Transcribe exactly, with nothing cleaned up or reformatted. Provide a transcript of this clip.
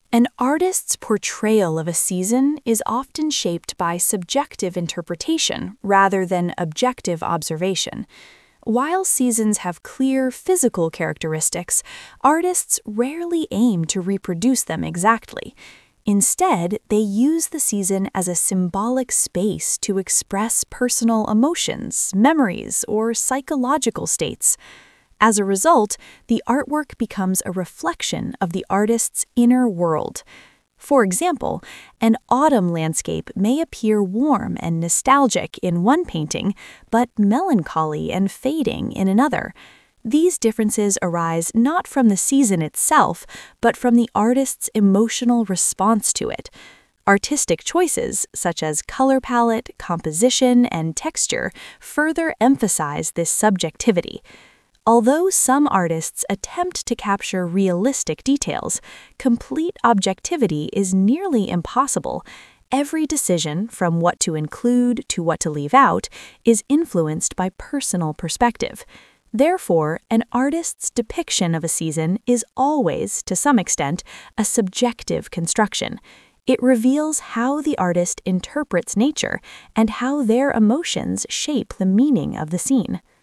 An artist's portrayal of a season is often shaped by subjective interpretation rather than objective observation. While seasons have clear physical characteristics, artists rarely aim to reproduce them exactly. Instead, they use the season as a symbolic space to express personal emotions, memories, or psychological states. As a result, the artwork becomes a reflection of the artist's inner world. For example, an autumn landscape may appear warm and nostalgic in one painting, but melancholy and fading in another. These differences arise not from the season itself, but from the artist's emotional response to it. Artistic choices, such as color palette, composition, and texture, further emphasize this subjectivity. Although some artists attempt to capture realistic details, complete objectivity is nearly impossible. Every decision, from what to include to what to leave out, is influenced by personal perspective. Therefore, an artist's depiction of a season is always, to some extent, a subjective construction. It reveals how the artist interprets nature and how their emotions shape the meaning of the scene.